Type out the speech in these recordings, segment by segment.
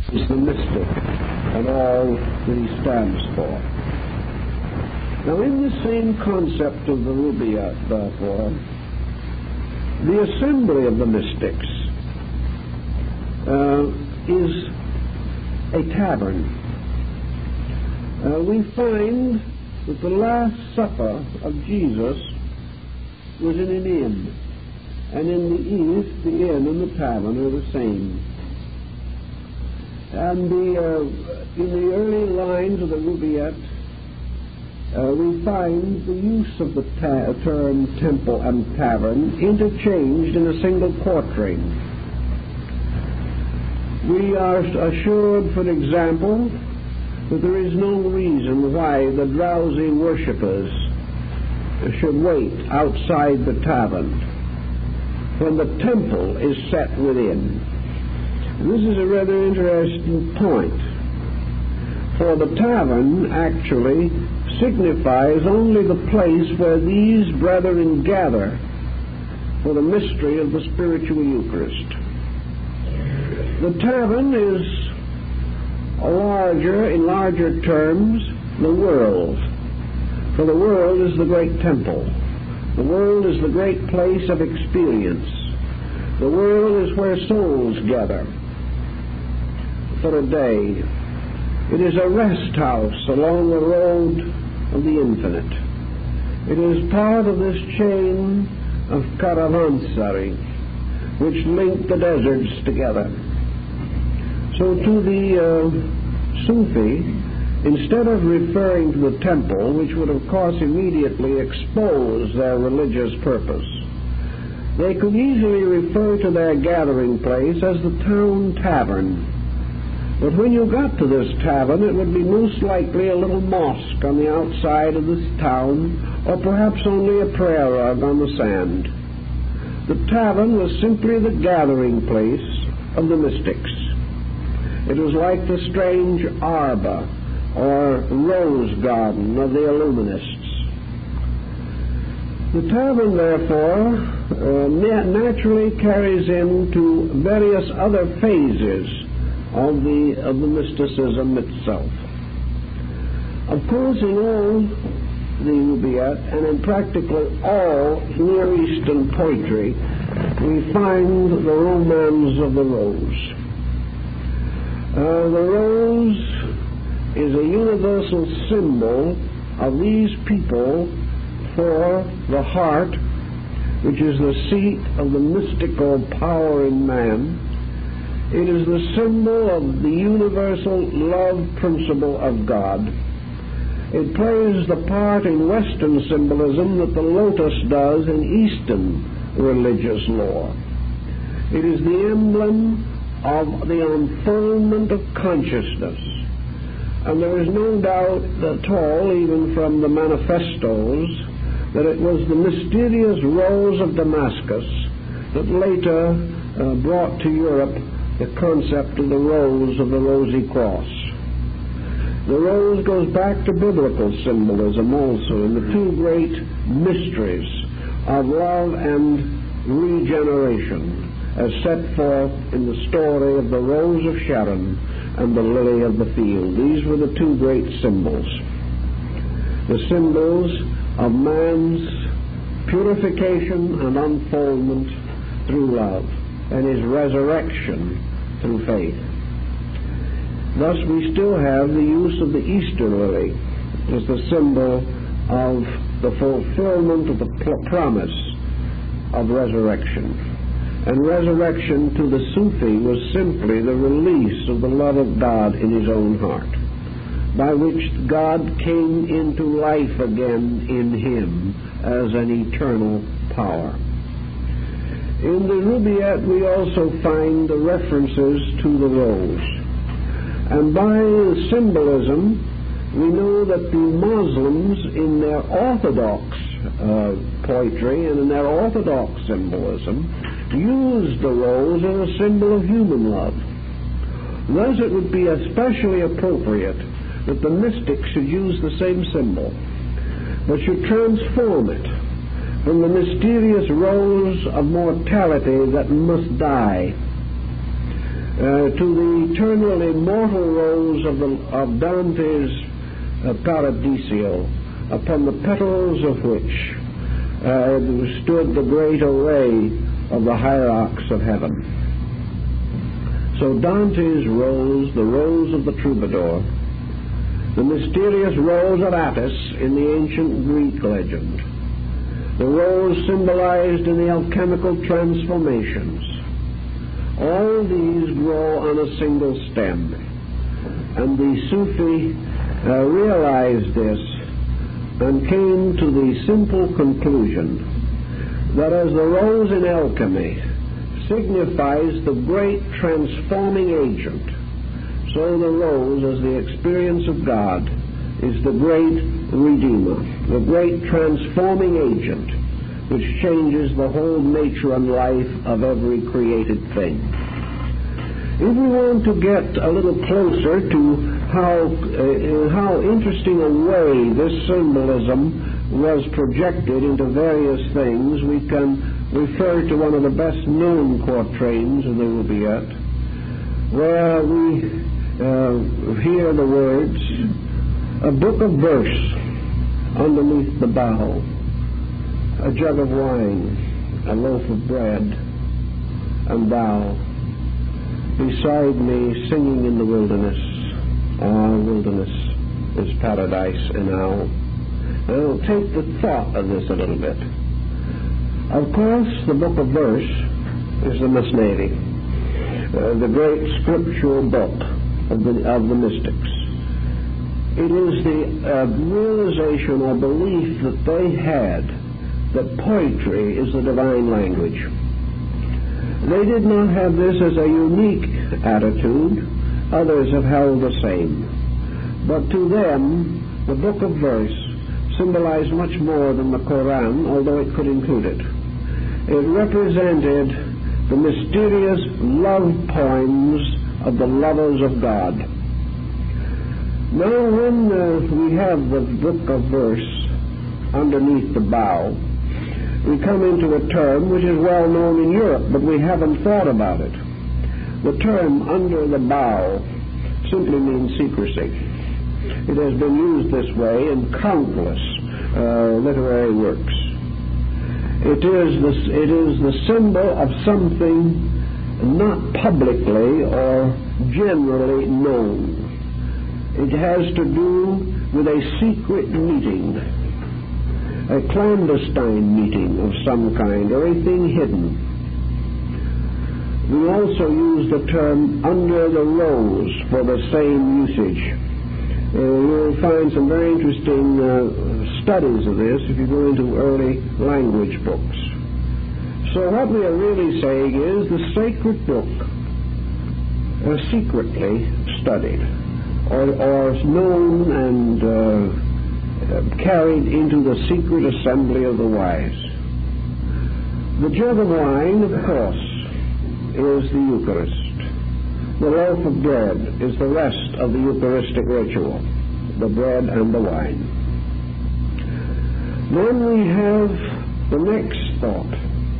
is the mystic and all that he stands for. Now, in the same concept of the Rubaiyat, therefore, the assembly of the mystics is a tavern. We find that the Last Supper of Jesus was in an inn, and in the East, the inn and the tavern are the same. And in the early lines of the Rubaiyat, we find the use of the term temple and tavern interchanged in a single quatrain. We are assured, for example, that there is no reason why the drowsy worshippers should wait outside the tavern when the temple is set within. This is a rather interesting point, for the tavern actually signifies only the place where these brethren gather for the mystery of the spiritual Eucharist. The tavern is in larger terms, the world. For the world is the great temple. The world is the great place of experience. The world is where souls gather for a day. It is a rest house along the road of the infinite. It is part of this chain of caravanserai which link the deserts together. So to the Sufi, instead of referring to the temple, which would of course immediately expose their religious purpose, they could easily refer to their gathering place as the town tavern. But when you got to this tavern, it would be most likely a little mosque on the outside of this town, or perhaps only a prayer rug on the sand. The tavern was simply the gathering place of the mystics. It was like the strange arbor or rose garden of the Illuminists. The tavern, therefore, naturally carries into various other phases of the mysticism itself. Of course, in all the Rubaiyat and in practically all Near Eastern poetry, we find the romance of the rose. The rose is a universal symbol of these people for the heart, which is the seat of the mystical power in man. It is the symbol of the universal love principle of God. It plays the part in Western symbolism that the lotus does in Eastern religious lore. It is the emblem of the unfoldment of consciousness. And there is no doubt at all, even from the manifestos, that it was the mysterious rose of Damascus that later brought to Europe the concept of the rosy cross. The rose goes back to biblical symbolism also, in the two great mysteries of love and regeneration, as set forth in the story of the Rose of Sharon and the Lily of the Field. These were the two great symbols. The symbols of man's purification and unfoldment through love, and his resurrection through faith. Thus we still have the use of the Easter lily as the symbol of the fulfillment of the promise of resurrection. And resurrection to the Sufi was simply the release of the love of God in his own heart, by which God came into life again in him as an eternal power. In the Rubaiyat we also find the references to the rose. And by the symbolism, we know that the Muslims, in their Orthodox poetry and in their Orthodox symbolism, used the rose as a symbol of human love. Thus it would be especially appropriate that the mystics should use the same symbol, but should transform it from the mysterious rose of mortality that must die to the eternal immortal rose of Dante's Paradiso, upon the petals of which stood the great array of the hierarchs of heaven. So Dante's rose, the rose of the troubadour, the mysterious rose of Attis in the ancient Greek legend, the rose symbolized in the alchemical transformations, all these grow on a single stem. And the Sufi realized this and came to the simple conclusion that as the rose in alchemy signifies the great transforming agent, so the rose, as the experience of God, is the great Redeemer, the great transforming agent which changes the whole nature and life of every created thing. If we want to get a little closer to how interesting a way this symbolism was projected into various things, we can refer to one of the best known quatrains of the Rubaiyat, where we hear the words, "A book of verse underneath the bough, a jug of wine, a loaf of bread, and thou beside me singing in the wilderness. Our wilderness is paradise enow." Now take the thought of this a little bit. Of course, the book of verse is the Masnavi, the great scriptural book of the mystics. It is the realization or belief that they had that poetry is the divine language. They did not have this as a unique attitude. Others have held the same. But to them, the book of verse symbolized much more than the Quran, although it could include it. It represented the mysterious love poems of the lovers of God. Now, when we have the book of verse underneath the bough, we come into a term which is well known in Europe, but we haven't thought about it. The term under the bough simply means secrecy. It has been used this way in countless literary works. It is the symbol of something not publicly or generally known. It has to do with a secret meeting, a clandestine meeting of some kind, or a thing hidden. We also use the term under the rose for the same usage. You'll find some very interesting studies of this if you go into early language books. So what we are really saying is the sacred book is secretly studied or known and carried into the secret assembly of the wise. The jug of wine, of course, is the Eucharist. The loaf of bread is the rest of the Eucharistic ritual, the bread and the wine. Then we have the next thought.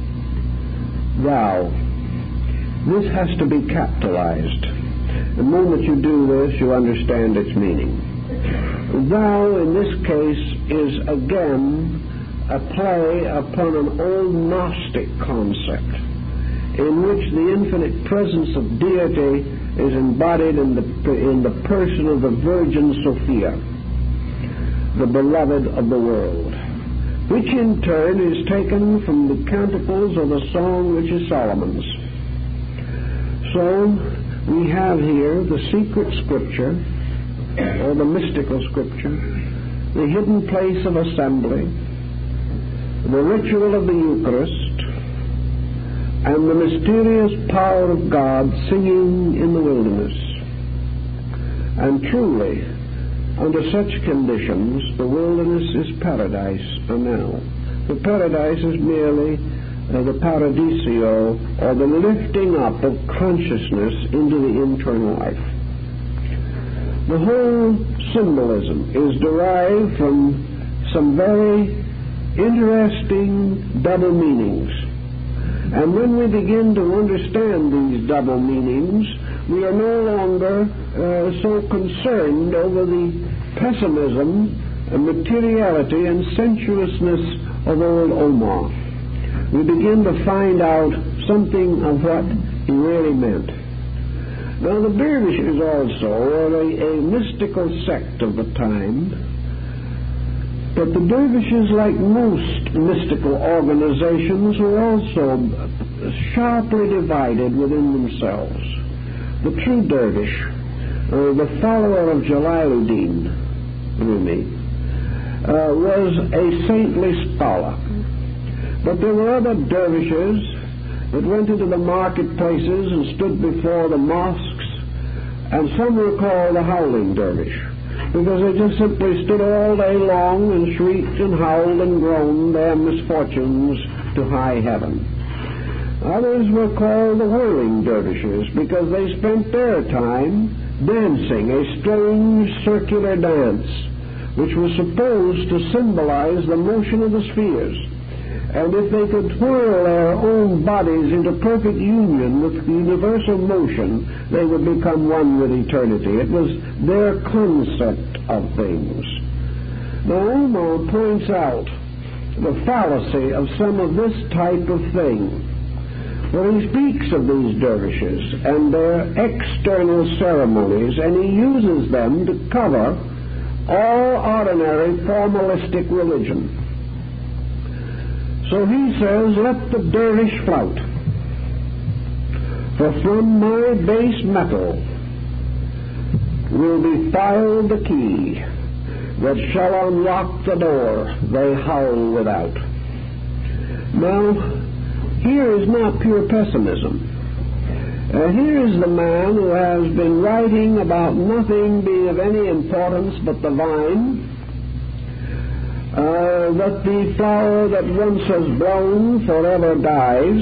Thou. This has to be capitalized. The moment you do this, you understand its meaning. Thou, in this case, is again a play upon an old Gnostic concept, in which the infinite presence of deity is embodied in the person of the Virgin Sophia, the beloved of the world, which in turn is taken from the Canticles of the song which is Solomon's. So we have here the secret scripture, or the mystical scripture, the hidden place of assembly, the ritual of the Eucharist, and the mysterious power of God singing in the wilderness. And truly, under such conditions, the wilderness is paradise now. The paradise is merely the paradisio, or the lifting up of consciousness into the internal life. The whole symbolism is derived from some very interesting double meanings. And when we begin to understand these double meanings, we are no longer so concerned over the pessimism, materiality, and sensuousness of old Omar. We begin to find out something of what he really meant. Now, the dervishes also were a mystical sect of the time, but the dervishes, like most mystical organizations, were also sharply divided within themselves. The true dervish, the follower of Jalaluddin Rumi, was a saintly scholar. But there were other dervishes that went into the marketplaces and stood before the mosques, and some were called the howling dervish, because they just simply stood all day long and shrieked and howled and groaned their misfortunes to high heaven. Others were called the whirling dervishes, because they spent their time dancing a strange circular dance, which was supposed to symbolize the motion of the spheres. And if they could whirl their own bodies into perfect union with universal motion, they would become one with eternity. It was their concept of things. Now, Omar points out the fallacy of some of this type of thing. Well, he speaks of these dervishes and their external ceremonies, and he uses them to cover all ordinary formalistic religion. So he says, let the dervish flout, for from my base metal will be filed the key that shall unlock the door they howl without. Now, here is not pure pessimism. Here is the man who has been writing about nothing being of any importance but the vine, that the flower that once has blown forever dies,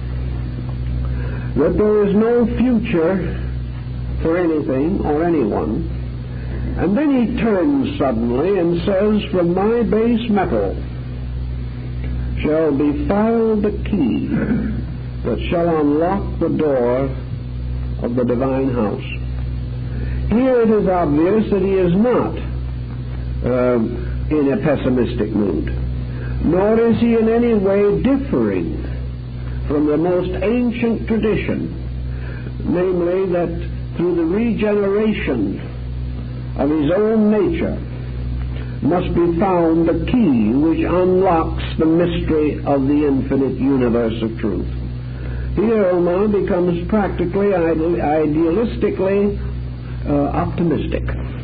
that there is no future for anything or anyone. And then he turns suddenly and says, from my base metal shall be filed the key that shall unlock the door of the divine house. Here it is obvious that he is not in a pessimistic mood, nor is he in any way differing from the most ancient tradition, namely that through the regeneration of his own nature must be found the key which unlocks the mystery of the infinite universe of truth. Here Omar becomes practically idealistically optimistic.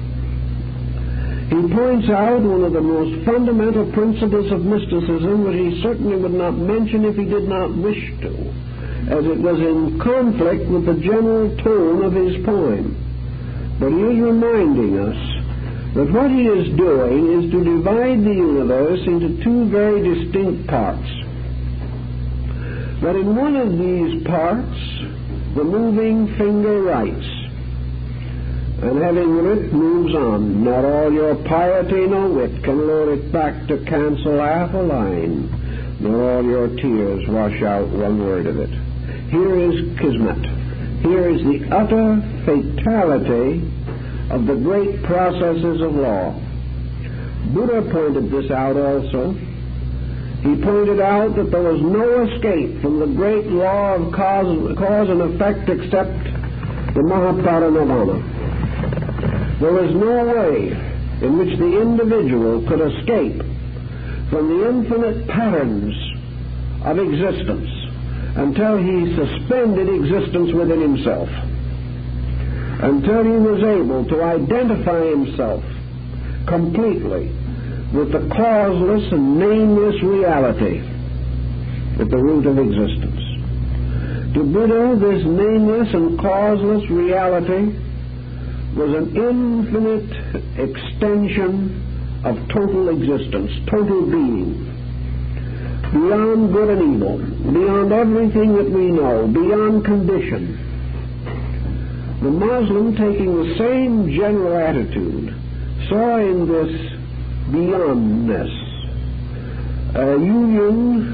He points out one of the most fundamental principles of mysticism, which he certainly would not mention if he did not wish to, as it was in conflict with the general tone of his poem. But he is reminding us that what he is doing is to divide the universe into two very distinct parts. That in one of these parts, the moving finger writes, and having writ moves on. Not all your piety nor wit can lure it back to cancel half a line, nor all your tears wash out one word of it. Here is Kismet. Here is the utter fatality of the great processes of law. Buddha pointed this out also. He pointed out that there was no escape from the great law of cause and effect except the Mahaparinirvana. There was no way in which the individual could escape from the infinite patterns of existence until he suspended existence within himself, until he was able to identify himself completely with the causeless and nameless reality at the root of existence. To Buddha, this nameless and causeless reality was an infinite extension of total existence, total being, beyond good and evil, beyond everything that we know, beyond condition. The Muslim, taking the same general attitude, saw in this beyondness a union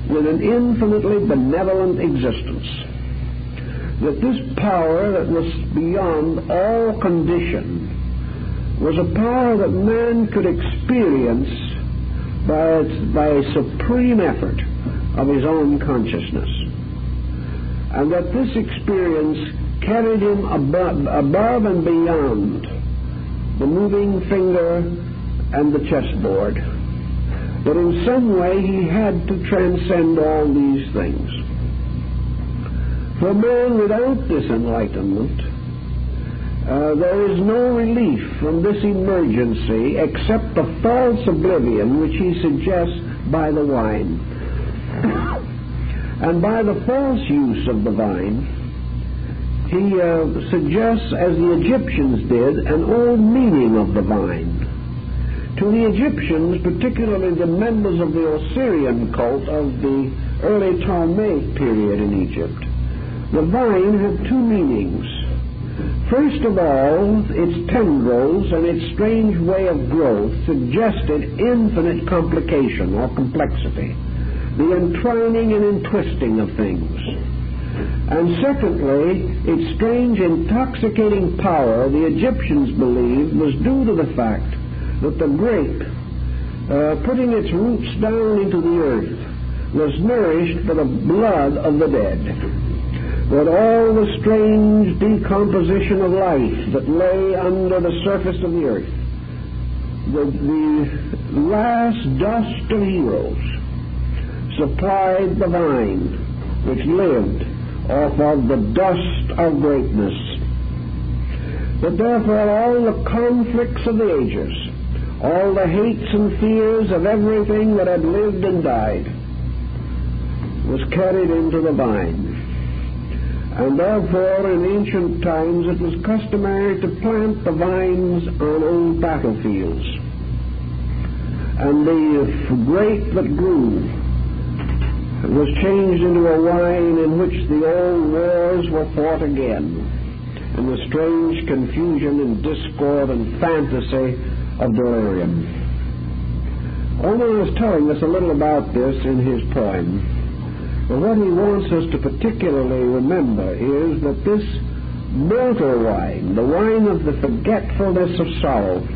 with an infinitely benevolent existence. That this power that was beyond all condition was a power that man could experience by a supreme effort of his own consciousness. And that this experience carried him above and beyond the moving finger and the chessboard. But in some way he had to transcend all these things. For man without this enlightenment, there is no relief from this emergency except the false oblivion which he suggests by the wine. And by the false use of the wine, he suggests, as the Egyptians did, an old meaning of the vine. To the Egyptians, particularly the members of the Osirian cult of the early Ptolemaic period in Egypt, the vine had two meanings. First of all, its tendrils and its strange way of growth suggested infinite complication or complexity, the entwining and entwisting of things. And secondly, its strange intoxicating power, the Egyptians believed, was due to the fact that the grape, putting its roots down into the earth, was nourished by the blood of the dead. That all the strange decomposition of life that lay under the surface of the earth, the last dust of heroes, supplied the vine which lived off of the dust of greatness. That therefore all the conflicts of the ages, all the hates and fears of everything that had lived and died, was carried into the vine. And therefore in ancient times it was customary to plant the vines on old battlefields. And the grape that grew was changed into a wine in which the old wars were fought again, in the strange confusion and discord and fantasy of delirium. Omer is telling us a little about this in his poem. But what he wants us to particularly remember is that this mortal wine, the wine of the forgetfulness of sorrow,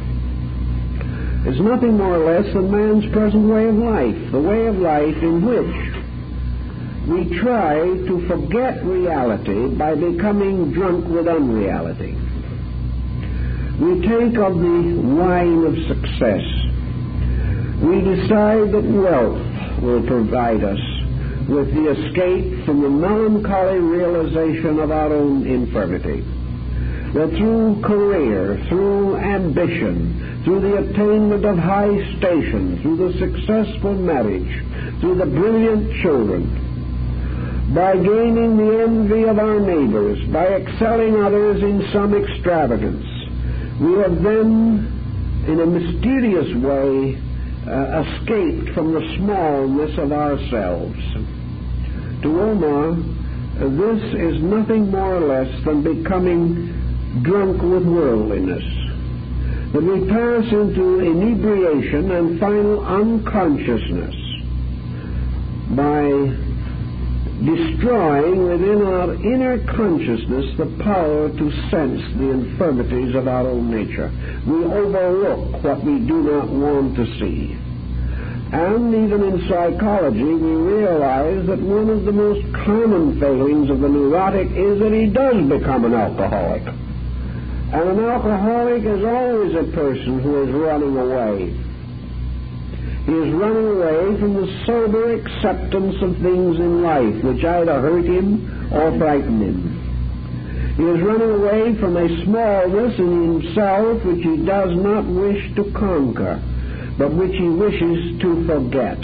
is nothing more or less than man's present way of life, the way of life in which we try to forget reality by becoming drunk with unreality. We take of the wine of success. We decide that wealth will provide us with the escape from the melancholy realization of our own infirmity. That through career, through ambition, through the attainment of high station, through the successful marriage, through the brilliant children, by gaining the envy of our neighbors, by excelling others in some extravagance, we have then, in a mysterious way, escaped from the smallness of ourselves. To Omar, this is nothing more or less than becoming drunk with worldliness. That we pass into inebriation and final unconsciousness by destroying within our inner consciousness the power to sense the infirmities of our own nature. We overlook what we do not want to see. And even in psychology, we realize that one of the most common failings of the neurotic is that he does become an alcoholic. And an alcoholic is always a person who is running away. He is running away from the sober acceptance of things in life which either hurt him or frighten him. He is running away from a smallness in himself which he does not wish to conquer, but which he wishes to forget.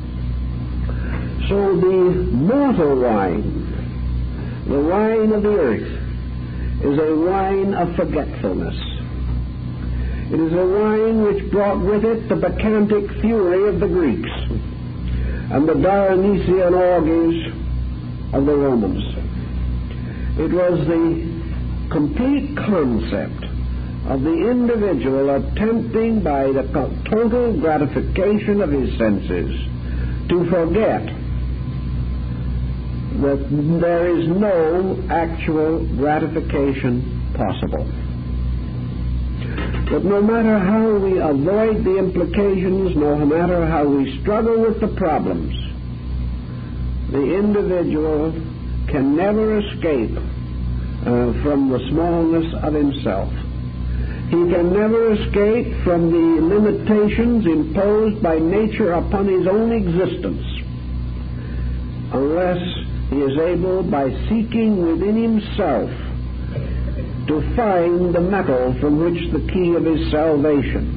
So the mortal wine, the wine of the earth, is a wine of forgetfulness. It is a wine which brought with it the bacchantic fury of the Greeks and the Dionysian orgies of the Romans. It was the complete concept of the individual attempting by the total gratification of his senses to forget that there is no actual gratification possible. But no matter how we avoid the implications, no matter how we struggle with the problems, the individual can never escape from the smallness of himself. He can never escape from the limitations imposed by nature upon his own existence unless he is able, by seeking within himself, to find the metal from which the key of his salvation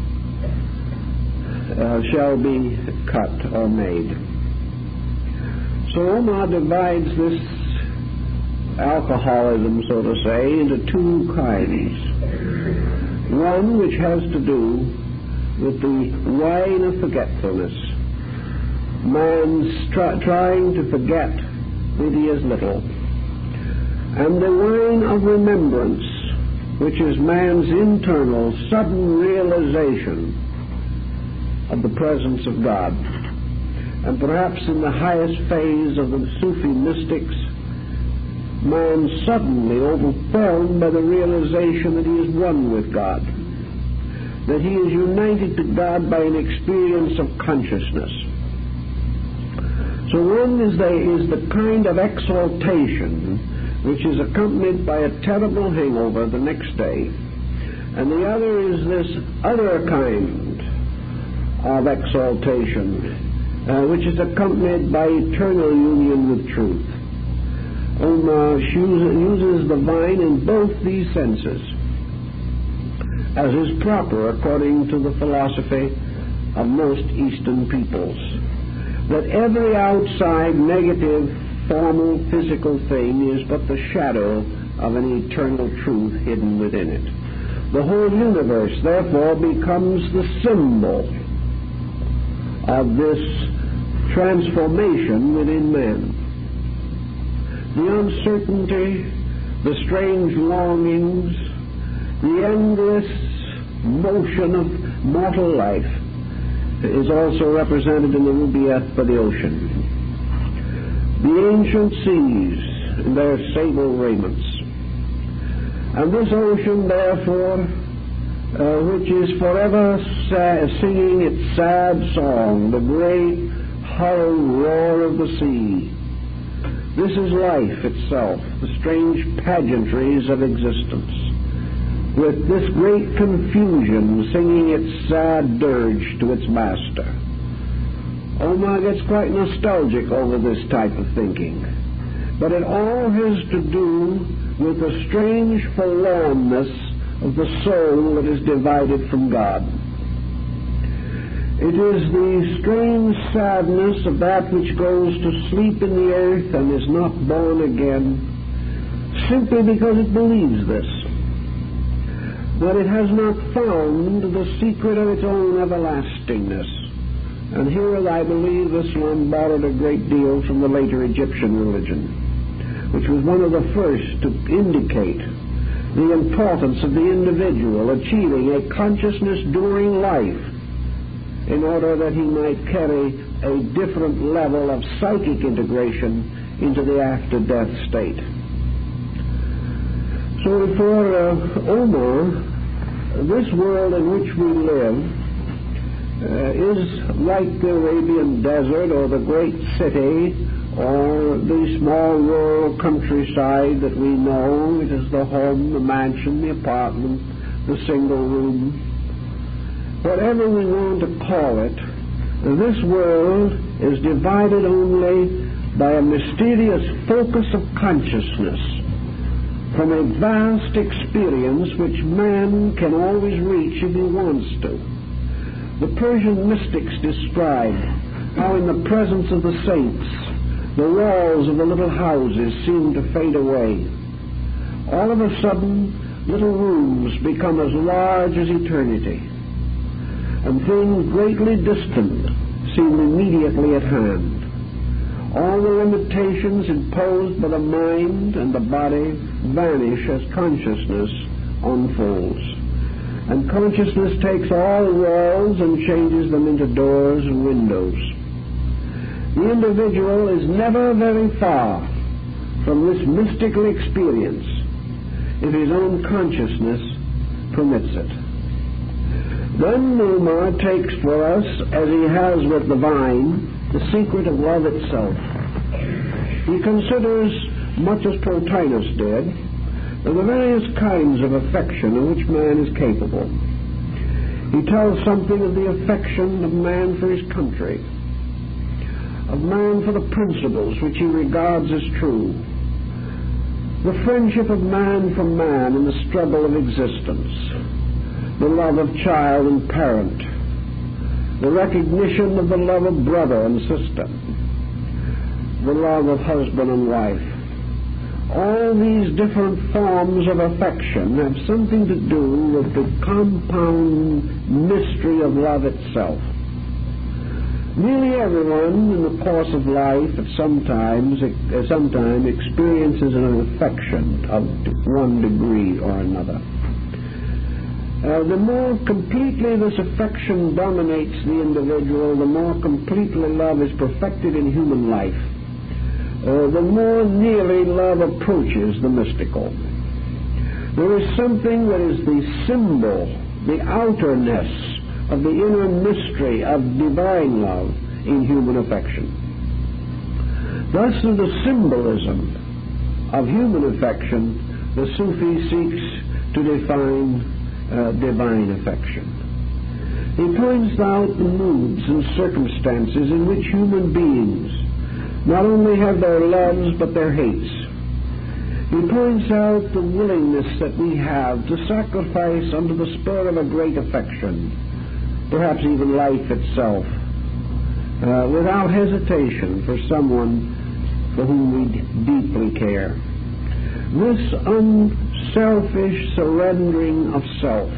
shall be cut or made. So Omar divides this alcoholism, so to say, into two kinds. One which has to do with the wine of forgetfulness. Man's trying to forget that he is little. And the wine of remembrance, which is man's internal, sudden realization of the presence of God. And perhaps in the highest phase of the Sufi mystics, man suddenly overwhelmed by the realization that he is one with God, that he is united to God by an experience of consciousness. So one is the kind of exaltation which is accompanied by a terrible hangover the next day, and the other is this other kind of exaltation, which is accompanied by eternal union with truth. Omar uses the vine in both these senses, as is proper according to the philosophy of most Eastern peoples, that every outside negative, formal, physical thing is but the shadow of an eternal truth hidden within it. The whole universe, therefore, becomes the symbol of this transformation within man. The uncertainty, the strange longings, the endless motion of mortal life is also represented in the rubaiyat by the ocean. The ancient seas in their sable raiments. And this ocean, therefore, which is forever singing its sad song, the great hollow roar of the sea. This is life itself, the strange pageantries of existence, with this great confusion singing its sad dirge to its master. Omar gets quite nostalgic over this type of thinking, but it all has to do with the strange forlornness of the soul that is divided from God. It is the strange sadness of that which goes to sleep in the earth and is not born again, simply because it believes this, that it has not found the secret of its own everlastingness. And here I believe this one borrowed a great deal from the later Egyptian religion, which was one of the first to indicate the importance of the individual achieving a consciousness during life in order that he might carry a different level of psychic integration into the after-death state. So for Omar, this world in which we live is like the Arabian desert or the great city or the small rural countryside that we know. It is the home, the mansion, the apartment, the single room. Whatever we want to call it, this world is divided only by a mysterious focus of consciousness from a vast experience which man can always reach if he wants to. The Persian mystics described how in the presence of the saints, the walls of the little houses seem to fade away. All of a sudden, little rooms become as large as eternity, and things greatly distant seem immediately at hand. All the limitations imposed by the mind and the body vanish as consciousness unfolds. And consciousness takes all walls and changes them into doors and windows. the individual is never very far from this mystical experience if his own consciousness permits it. Then Newmar takes for us, as he has with the vine, the secret of love itself. He considers, much as Plotinus did, the various kinds of affection of which man is capable. He tells something of the affection of man for his country, of man for the principles which he regards as true, the friendship of man for man in the struggle of existence, the love of child and parent, the recognition of the love of brother and sister, the love of husband and wife. All these different forms of affection have something to do with the compound mystery of love itself. Nearly everyone in the course of life at some time experiences an affection of one degree or another. The more completely this affection dominates the individual, the more completely love is perfected in human life. The more nearly love approaches the mystical. There is something that is the symbol, the outerness of the inner mystery of divine love in human affection. Thus, through the symbolism of human affection, the Sufi seeks to define divine affection. He points out the moods and circumstances in which human beings not only have their loves but their hates. He points out the willingness that we have to sacrifice under the spur of a great affection, perhaps even life itself, without hesitation for someone for whom we deeply care. This unselfish surrendering of self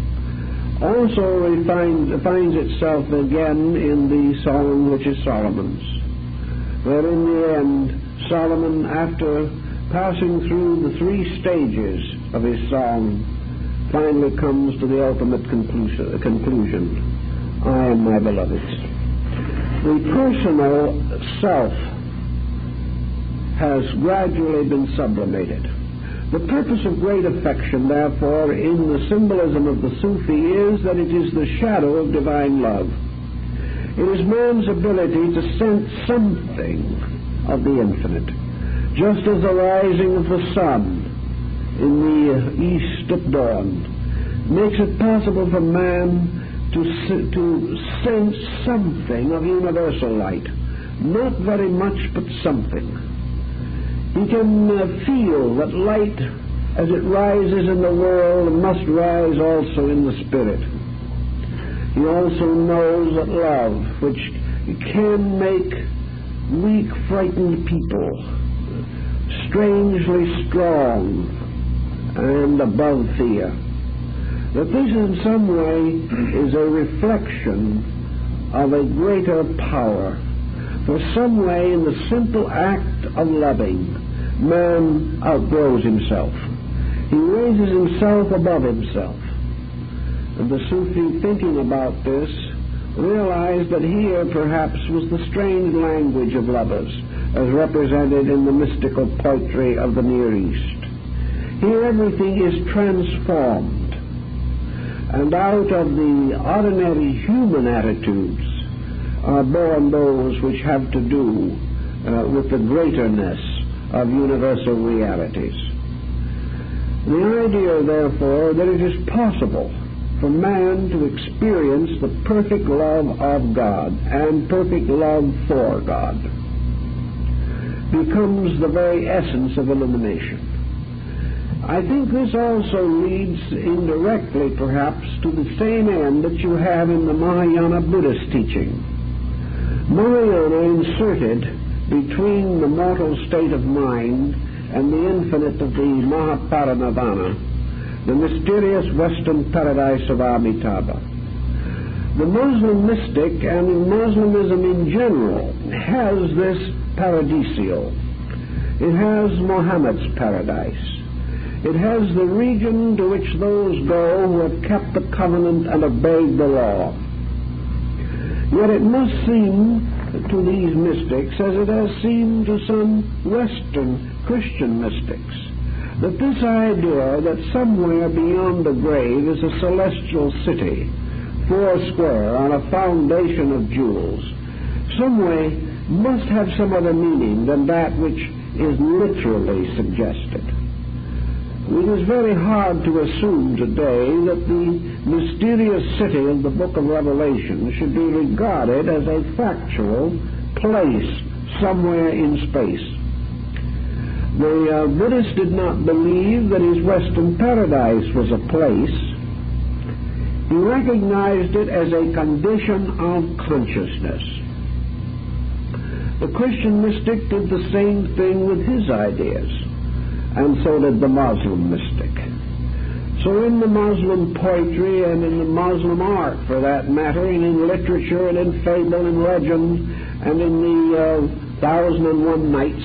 also finds itself again in the song which is Solomon's, where in the end Solomon, after passing through the three stages of his song, finally comes to the ultimate conclusion: I am my beloved's. The personal self has gradually been sublimated. The purpose of great affection, therefore, in the symbolism of the Sufi is that it is the shadow of divine love. It is man's ability to sense something of the infinite, just as the rising of the sun in the east at dawn makes it possible for man to sense something of universal light. Not very much, but something. He can feel that light, as it rises in the world, must rise also in the spirit. He also knows that love, which can make weak, frightened people strangely strong and above fear, that this in some way is a reflection of a greater power. For some way, in the simple act of loving, man outgrows himself. He raises himself above himself. And the Sufi, thinking about this, realized that here perhaps was the strange language of lovers, as represented in the mystical poetry of the Near East. Here everything is transformed, and out of the ordinary human attitudes are born those which have to do with the greaterness of universal realities. The idea, therefore, that it is possible for man to experience the perfect love of God and perfect love for God becomes the very essence of illumination. I think this also leads indirectly, perhaps, to the same end that you have in the Mahayana Buddhist teaching. Mahayana inserted between the mortal state of mind and the infinite of the Mahaparinirvana the mysterious Western paradise of Amitabha. The Muslim mystic, and Muslimism in general, has this paradisial. It has Muhammad's paradise. It has the region to which those go who have kept the covenant and obeyed the law. Yet it must seem to these mystics as it has seemed to some Western Christian mystics, that this idea that somewhere beyond the grave is a celestial city, foursquare on a foundation of jewels, some way must have some other meaning than that which is literally suggested. It is very hard to assume today that the mysterious city of the book of Revelation should be regarded as a factual place somewhere in space. The Buddhist did not believe that his Western paradise was a place. He recognized it as a condition of consciousness. The Christian mystic did the same thing with his ideas, and so did the Muslim mystic. So in the Muslim poetry and in the Muslim art, for that matter, and in literature and in fable and legend and in the 1001 Nights,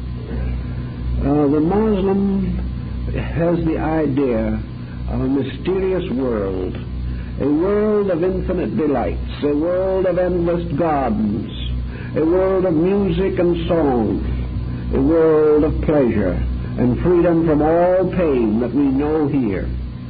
the Muslim has the idea of a mysterious world, a world of infinite delights, a world of endless gardens, a world of music and song, a world of pleasure and freedom from all pain that we know here.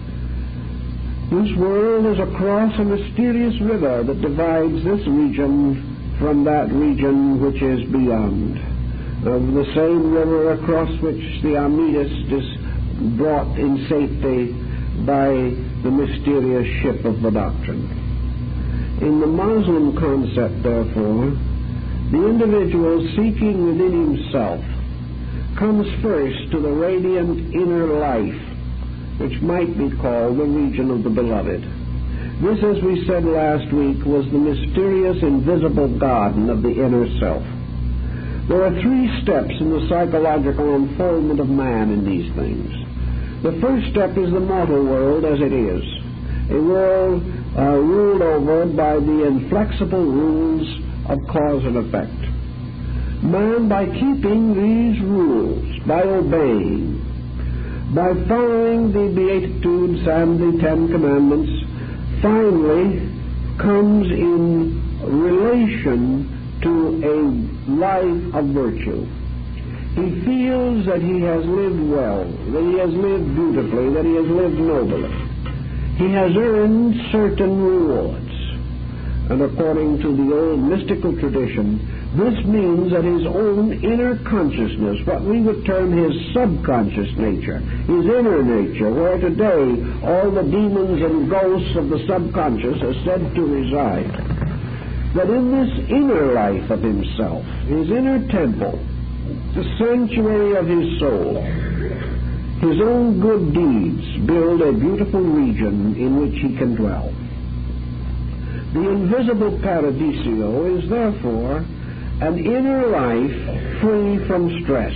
This world is across a mysterious river that divides this region from that region which is beyond, of the same river across which the Armidist is brought in safety by the mysterious ship of the doctrine. In the Muslim concept, therefore, the individual seeking within himself comes first to the radiant inner life, which might be called the region of the beloved. This, as we said last week, was the mysterious invisible garden of the inner self. There are three steps in the psychological unfoldment of man in these things. The first step is the mortal world as it is, a world ruled over by the inflexible rules of cause and effect. Man, by keeping these rules, by obeying, by following the Beatitudes and the Ten Commandments, finally comes in relation to a life of virtue. He feels that he has lived well, that he has lived beautifully, that he has lived nobly. He has earned certain rewards. And according to the old mystical tradition, this means that his own inner consciousness, what we would term his subconscious nature, his inner nature, where today all the demons and ghosts of the subconscious are said to reside, that in this inner life of himself, his inner temple, the sanctuary of his soul, his own good deeds build a beautiful region in which he can dwell. The invisible Paradiso is therefore an inner life free from stress.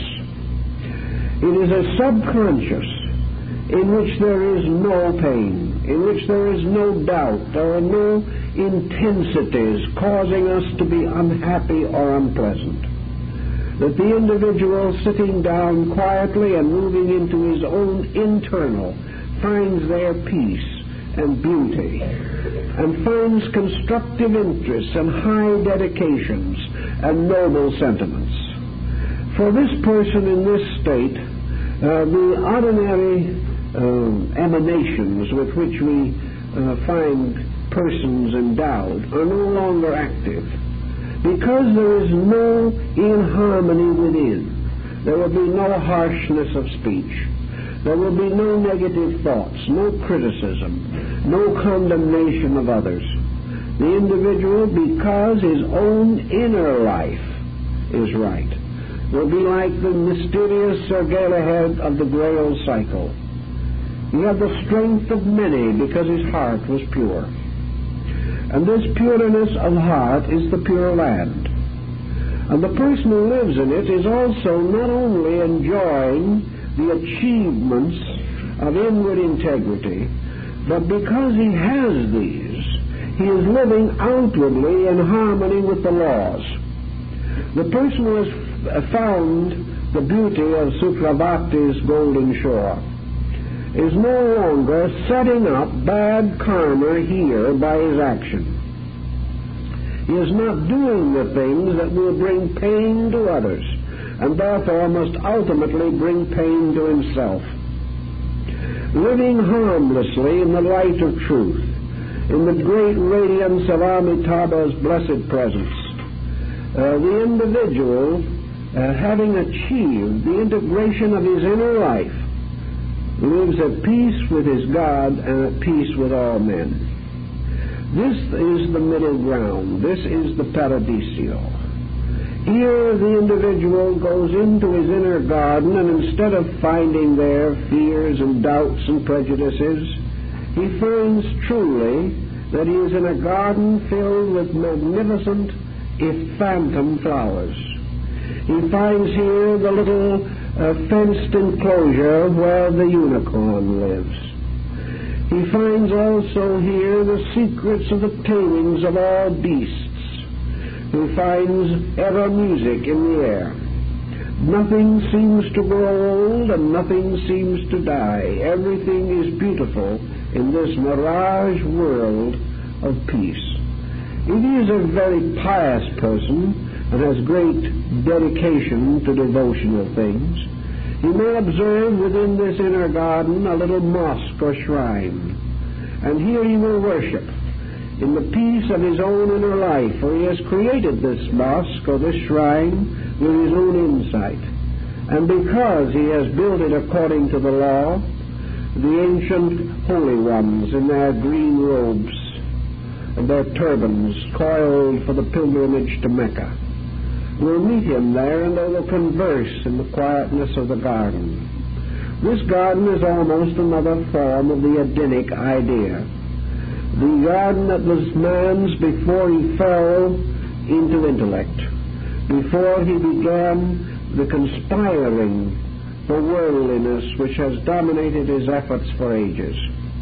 It is a subconscious in which there is no pain, in which there is no doubt, there are no intensities causing us to be unhappy or unpleasant. That the individual sitting down quietly and moving into his own internal finds there peace and beauty, and finds constructive interests and high dedications and noble sentiments. For this person in this state, the ordinary emanations with which we find persons endowed are no longer active, because there is no inharmony within. There will be no harshness of speech. There will be no negative thoughts, no criticism, no condemnation of others. The individual, because his own inner life is right, will be like the mysterious Sir Galahad of the Grail cycle. He had the strength of many because his heart was pure. And this pureness of heart is the Pure Land. And the person who lives in it is also not only enjoying the achievements of inward integrity, but because he has these, he is living outwardly in harmony with the laws. The person who has found the beauty of Sukravati's golden shore is no longer setting up bad karma here by his action. He is not doing the things that will bring pain to others, and therefore must ultimately bring pain to himself. Living harmlessly in the light of truth, in the great radiance of Amitabha's blessed presence, the individual, having achieved the integration of his inner life, lives at peace with his God and at peace with all men. This is the middle ground. This is the paradiso. Here the individual goes into his inner garden, and instead of finding there fears and doubts and prejudices, he finds truly that he is in a garden filled with magnificent, if phantom, flowers. He finds here the little fenced enclosure where the unicorn lives. He finds also here the secrets of the tamings of all beasts. He finds ever music in the air. Nothing seems to grow old and nothing seems to die. Everything is beautiful in this mirage world of peace. If he is a very pious person and has great dedication to devotional things, he may observe within this inner garden a little mosque or shrine, and here he will worship in the peace of his own inner life, for he has created this mosque or this shrine with his own insight. And because he has built it according to the law, the ancient holy ones in their green robes and their turbans coiled for the pilgrimage to Mecca will meet him there, and they will converse in the quietness of the garden. This garden is almost another form of the Adinic idea. The garden that was man's before he fell into intellect, before he began the conspiring for worldliness which has dominated his efforts for ages.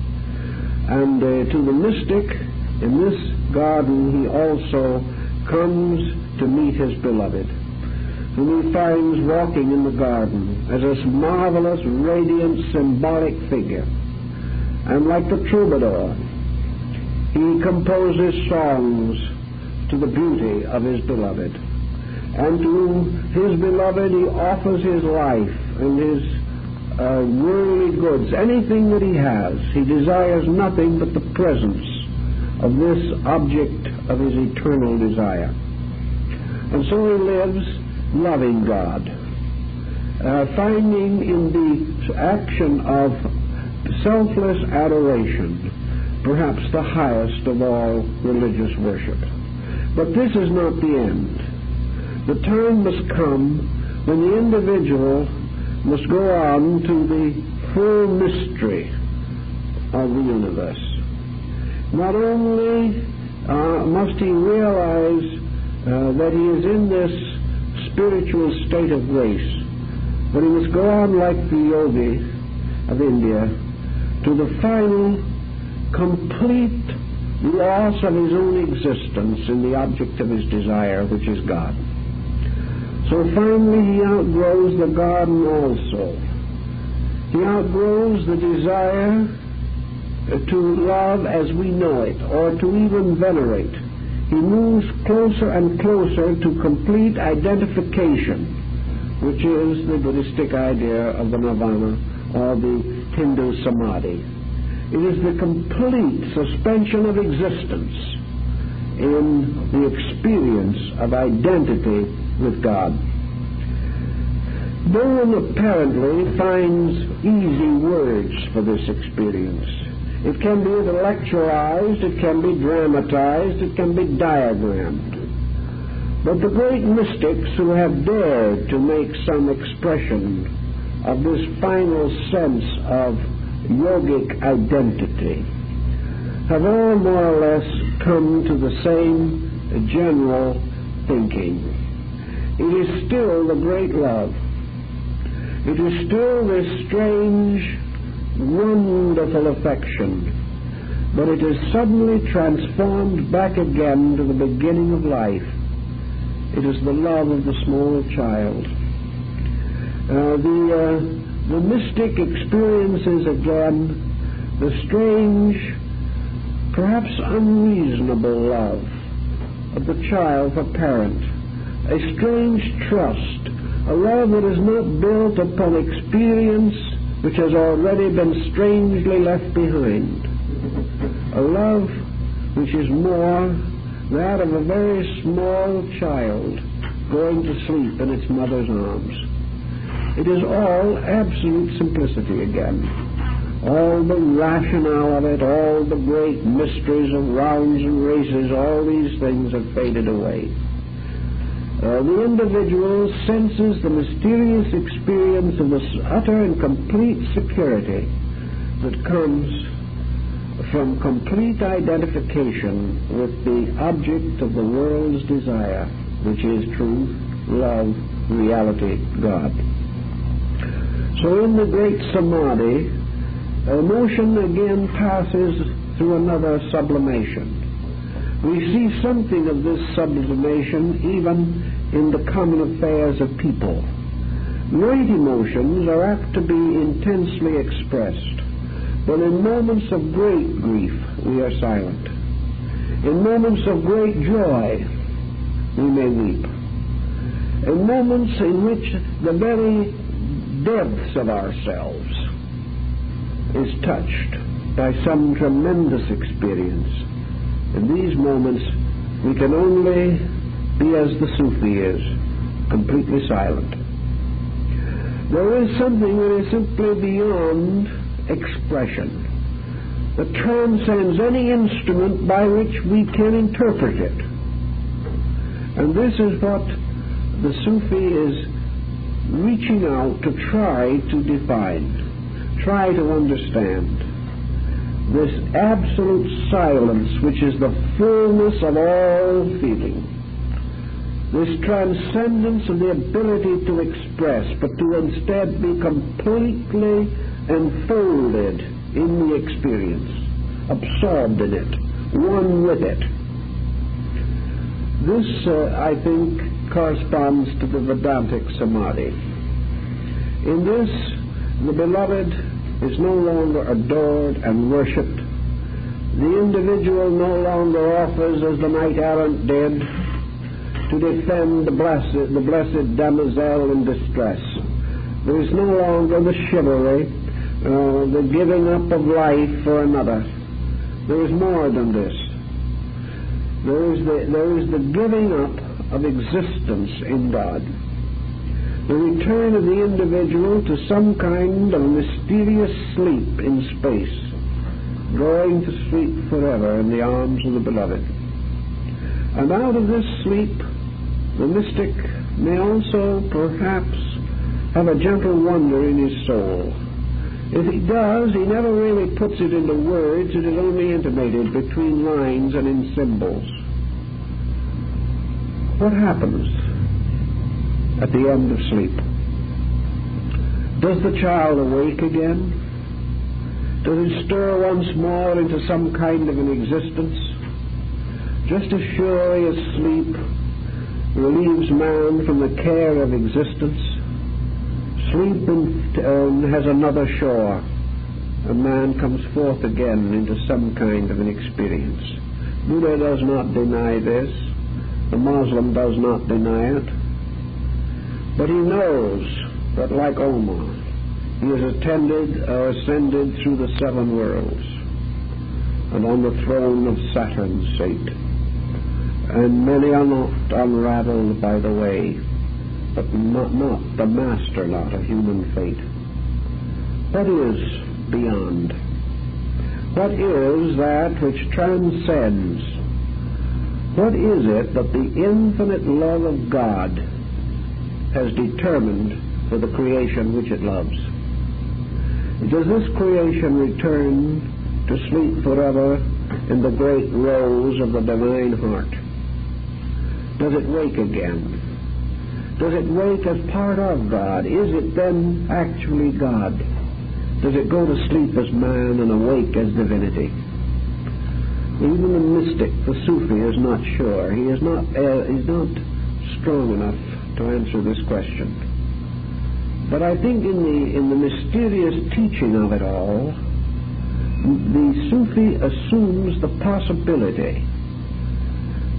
And to the mystic, in this garden he also comes to meet his beloved, whom he finds walking in the garden as a marvelous, radiant, symbolic figure. And like the troubadour, he composes songs to the beauty of his beloved. And to his beloved he offers his life and his worldly goods, anything that he has. He desires nothing but the presence of this object of his eternal desire. And so he lives loving God, finding in the action of selfless adoration perhaps the highest of all religious worship. But this is not the end. The time must come when the individual must go on to the full mystery of the universe. Not only must he realize that he is in this spiritual state of grace, but he must go on like the yogi of India to the final complete loss of his own existence in the object of his desire, which is God. So finally he outgrows the garden also. He outgrows the desire to love as we know it, or to even venerate. He moves closer and closer to complete identification, which is the Buddhistic idea of the nirvana or the Hindu samadhi. It is the complete suspension of existence in the experience of identity with God. No one apparently finds easy words for this experience. It can be intellectualized, it can be dramatized, it can be diagrammed. But the great mystics who have dared to make some expression of this final sense of yogic identity have all more or less come to the same general thinking. It is still the great love. It is still this strange, wonderful affection, but it is suddenly transformed back again to the beginning of life. It is the love of the small child. The mystic experiences again the strange, perhaps unreasonable love of the child for parent, a strange trust, a love that is not built upon experience which has already been strangely left behind, a love which is more that of a very small child going to sleep in its mother's arms. It is all absolute simplicity again. All the rationale of it, all the great mysteries of rounds and races, all these things have faded away. The individual senses the mysterious experience of this utter and complete security that comes from complete identification with the object of the world's desire, which is truth, love, reality, God. So in the great samadhi, emotion again passes through another sublimation. We see something of this sublimation even in the common affairs of people. Great emotions are apt to be intensely expressed, but in moments of great grief we are silent. In moments of great joy we may weep. In moments in which the very depths of ourselves is touched by some tremendous experience, in these moments we can only be as the Sufi is, completely silent. There is something that is simply beyond expression, that transcends any instrument by which we can interpret it. And this is what the Sufi is reaching out to try to define, try to understand. This absolute silence, which is the fullness of all feeling. This transcendence of the ability to express, but to instead be completely enfolded in the experience, absorbed in it, one with it. This, I think, corresponds to the Vedantic Samadhi. In this, the beloved is no longer adored and worshipped. The individual no longer offers, as the knight-errant did, to defend the blessed damosel in distress. There is no longer the chivalry, the giving up of life for another. There is more than this. There is the giving up of existence in God. The return of the individual to some kind of mysterious sleep in space, going to sleep forever in the arms of the beloved. And out of this sleep, the mystic may also perhaps have a gentle wonder in his soul. If he does, he never really puts it into words. It is only intimated between lines and in symbols. What happens at the end of sleep? Does the child awake again? Does it stir once more into some kind of an existence? Just as surely as sleep relieves man from the care of existence, sleep has another shore, and man comes forth again into some kind of an experience. Buddha does not deny this. The Muslim does not deny it. But he knows that, like Omar, he has ascended through the seven worlds and on the throne of Saturn sate. And many are not unraveled by the way, but not the master lot of human fate. What is beyond? What is that which transcends? What is it that the infinite love of God has determined for the creation which it loves? Does this creation return to sleep forever in the great rose of the divine heart? Does it wake again? Does it wake as part of God? Is it then actually God? Does it go to sleep as man and awake as divinity? Even the mystic, the Sufi, is not sure. He is not strong enough to answer this question. But I think in the mysterious teaching of it all, the Sufi assumes the possibility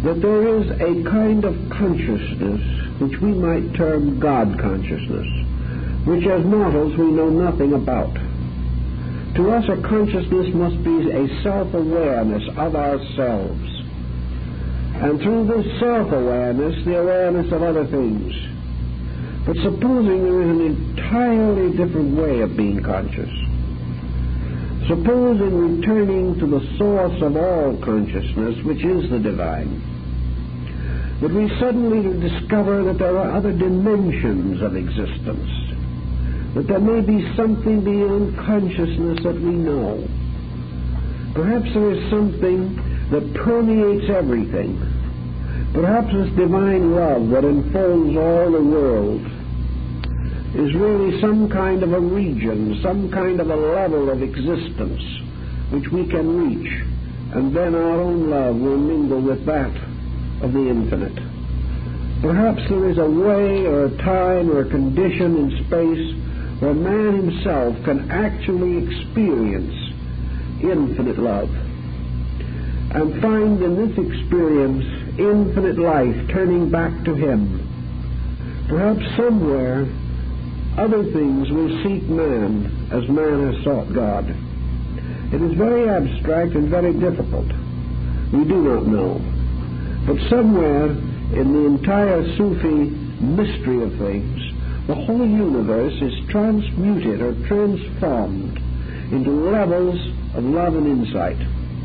that there is a kind of consciousness which we might term God consciousness, which as mortals we know nothing about. To us, a consciousness must be a self-awareness of ourselves, and through this self-awareness, the awareness of other things. But supposing there is an entirely different way of being conscious, supposing returning to the source of all consciousness, which is the divine, that we suddenly discover that there are other dimensions of existence, that there may be something beyond consciousness that we know. Perhaps there is something that permeates everything. Perhaps this divine love that enfolds all the world is really some kind of a region, some kind of a level of existence which we can reach, and then our own love will mingle with that of the infinite. Perhaps there is a way or a time or a condition in space where man himself can actually experience infinite love and find in this experience infinite life turning back to him. Perhaps somewhere other things will seek man as man has sought God. It is very abstract and very difficult. We do not know. But somewhere in the entire Sufi mystery of things, the whole universe is transmuted or transformed into levels of love and insight.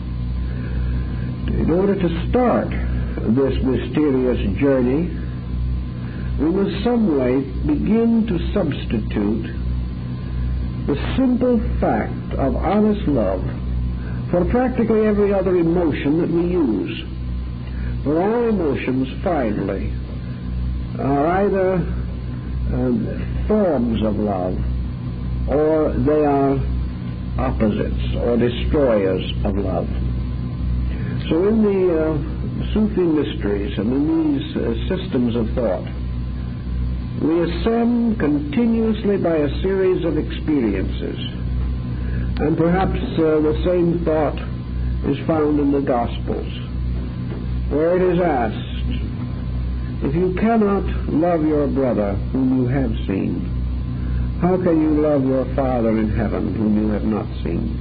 In order to start this mysterious journey, we must some way begin to substitute the simple fact of honest love for practically every other emotion that we use. For all emotions, finally, are either forms of love, or they are opposites or destroyers of love. So in the Sufi mysteries and in these systems of thought, we ascend continuously by a series of experiences. And perhaps the same thought is found in the Gospels, where it is asked, if you cannot love your brother whom you have seen, how can you love your Father in heaven whom you have not seen?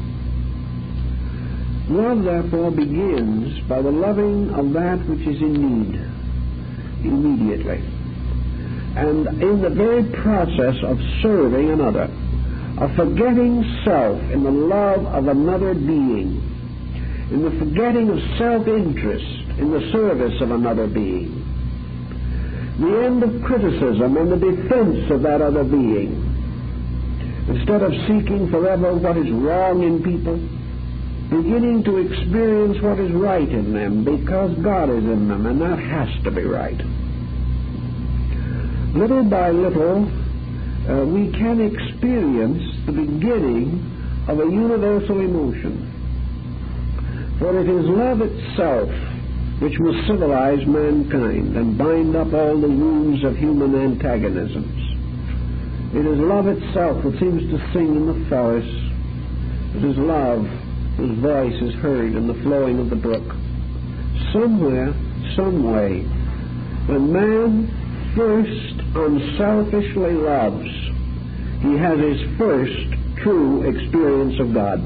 Love, therefore, begins by the loving of that which is in need immediately. And in the very process of serving another, of forgetting self in the love of another being, in the forgetting of self-interest in the service of another being, the end of criticism and the defense of that other being, instead of seeking forever what is wrong in people, beginning to experience what is right in them because God is in them, and that has to be right. Little by little, we can experience the beginning of a universal emotion. For it is love itself which must civilize mankind and bind up all the wounds of human antagonisms. It is love itself that seems to sing in the forest. It is love whose voice is heard in the flowing of the brook. Somewhere, some way, when man first unselfishly loves, he has his first true experience of God.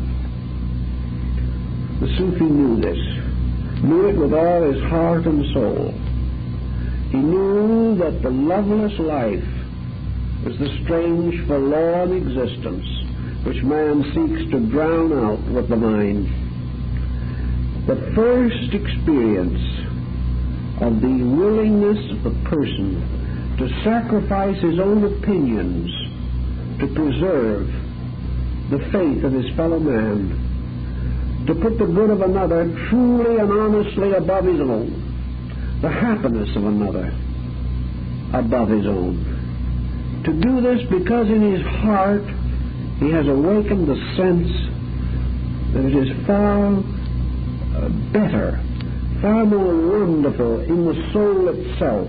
The Sufi knew this, knew it with all his heart and soul. He knew that the loveless life is the strange, forlorn existence which man seeks to drown out with the mind. The first experience of the willingness of the person to sacrifice his own opinions to preserve the faith of his fellow man, to put the good of another truly and honestly above his own, the happiness of another above his own. To do this because in his heart he has awakened the sense that it is far better, far more wonderful in the soul itself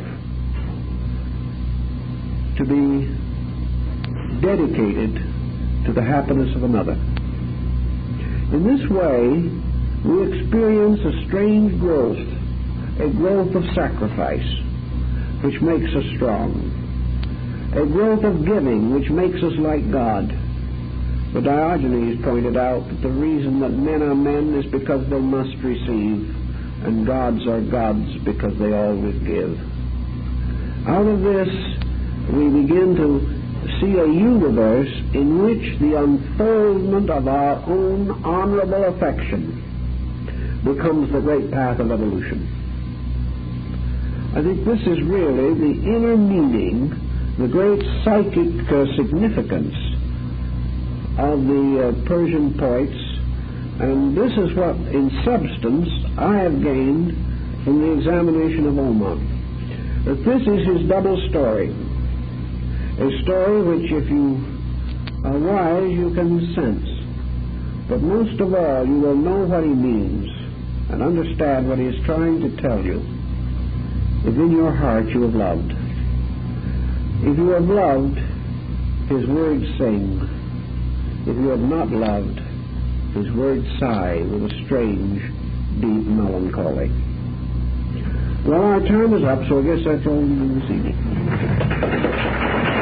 to be dedicated to the happiness of another. In this way, we experience a strange growth a growth of sacrifice, which makes us strong, a growth of giving, which makes us like God. But Diogenes pointed out that the reason that men are men is because they must receive, and gods are gods because they always give. Out of this, we begin to see a universe in which the unfoldment of our own honorable affection becomes the great path of evolution. I think this is really the inner meaning, the great psychic significance of the Persian poets, and this is what, in substance, I have gained from the examination of Omar. That this is his double story, a story which, if you are wise, you can sense, but most of all, you will know what he means and understand what he is trying to tell you if in your heart you have loved. If you have loved, his words sing. If you have not loved, his words sigh with a strange, deep melancholy. Well, our time is up, so I guess that's all we do this evening.